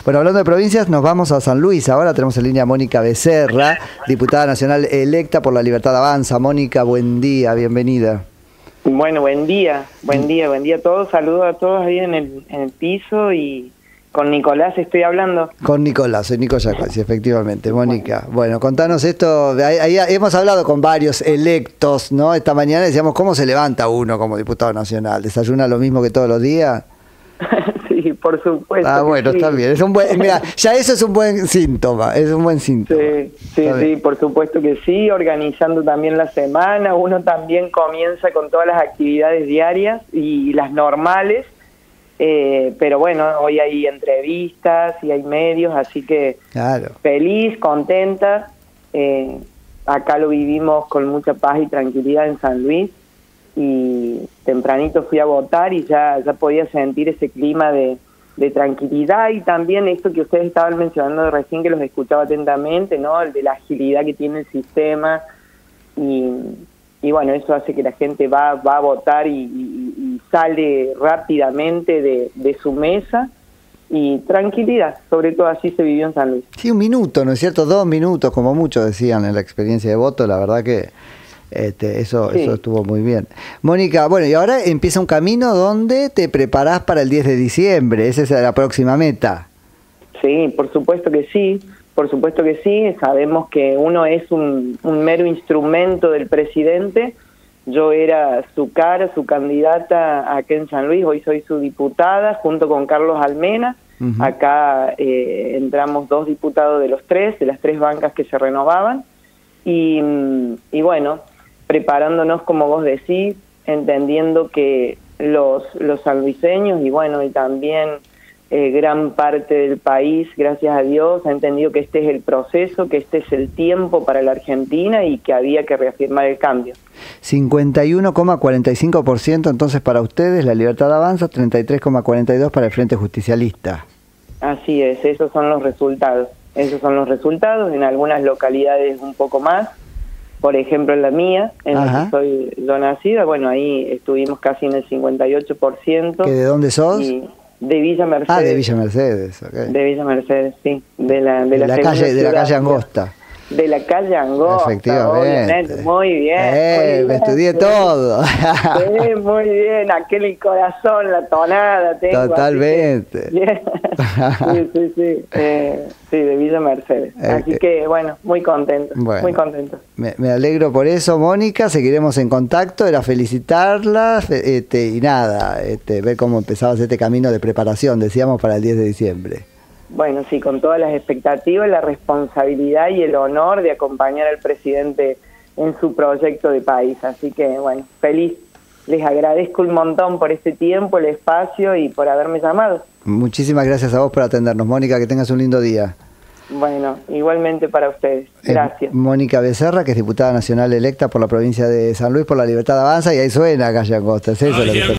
Bueno, hablando de provincias, nos vamos a San Luis. Ahora tenemos en línea a Mónica Becerra, diputada nacional electa por La Libertad Avanza. Mónica, buen día, bienvenida. Bueno, buen día a todos. Saludos a todos ahí en el piso y con Nicolás estoy hablando. Con Nicolás, soy Nico Yacasi, efectivamente. Mónica, bueno, contanos esto. Ahí hemos hablado con varios electos, ¿no? Esta mañana decíamos, ¿cómo se levanta uno como diputado nacional? ¿Desayuna lo mismo que todos los días? Sí, por supuesto. Ah, bueno, sí. Está bien. Es un buen, mira, ya eso es un buen síntoma, Sí, por supuesto que sí, organizando también la semana. Uno también comienza con todas las actividades diarias y las normales, pero bueno, hoy hay entrevistas y hay medios, así que claro. Feliz, contenta. Acá lo vivimos con mucha paz y tranquilidad en San Luis. Y tempranito fui a votar y ya podía sentir ese clima de tranquilidad, y también esto que ustedes estaban mencionando recién, que los escuchaba atentamente, ¿no? El de la agilidad que tiene el sistema, y bueno, eso hace que la gente va a votar y sale rápidamente de su mesa, y tranquilidad, sobre todo así se vivió en San Luis. Sí, 1 minuto, ¿no es cierto? 2 minutos, como muchos decían en la experiencia de voto, la verdad que eso estuvo muy bien. Mónica, bueno, y ahora empieza un camino donde te preparás para el 10 de diciembre, esa es la próxima meta. Sí, por supuesto que sí, sabemos que uno es un mero instrumento del presidente. Yo era su cara, su candidata aquí en San Luis, hoy soy su diputada, junto con Carlos Almena. Uh-huh. Acá entramos 2 diputados de las 3 bancas que se renovaban, y bueno, preparándonos, como vos decís, entendiendo que los sanluiseños y bueno, y también gran parte del país, gracias a Dios, ha entendido que este es el proceso, que este es el tiempo para la Argentina y que había que reafirmar el cambio. 51,45% entonces para ustedes, La Libertad Avanza, 33,42% para el Frente Justicialista. Así es, esos son los resultados, en algunas localidades un poco más. Por ejemplo, en la mía, en la que soy yo nacida, bueno, ahí estuvimos casi en el 58%. ¿Que de dónde sos? De Villa Mercedes. Ah, de Villa Mercedes, ok. De Villa Mercedes, sí. De la calle Angosta. De la calle Angosta. Efectivamente. Muy bien. Me estudié todo. Sí, muy bien. Aquel el corazón, la tonada. Tengo, totalmente. Sí. Sí, de Villa Mercedes. Así que, bueno, muy contento. Bueno, muy contento. Me alegro por eso, Mónica. Seguiremos en contacto. Era felicitarlas y nada, ver cómo empezabas este camino de preparación, decíamos, para el 10 de diciembre. Bueno, sí, con todas las expectativas, la responsabilidad y el honor de acompañar al presidente en su proyecto de país. Así que, bueno, feliz. Les agradezco un montón por este tiempo, el espacio y por haberme llamado. Muchísimas gracias a vos por atendernos, Mónica. Que tengas un lindo día. Bueno, igualmente para ustedes. Gracias. Mónica Becerra, que es diputada nacional electa por la provincia de San Luis por La Libertad Avanza, y ahí suena Calle Angosta. Es eso lo que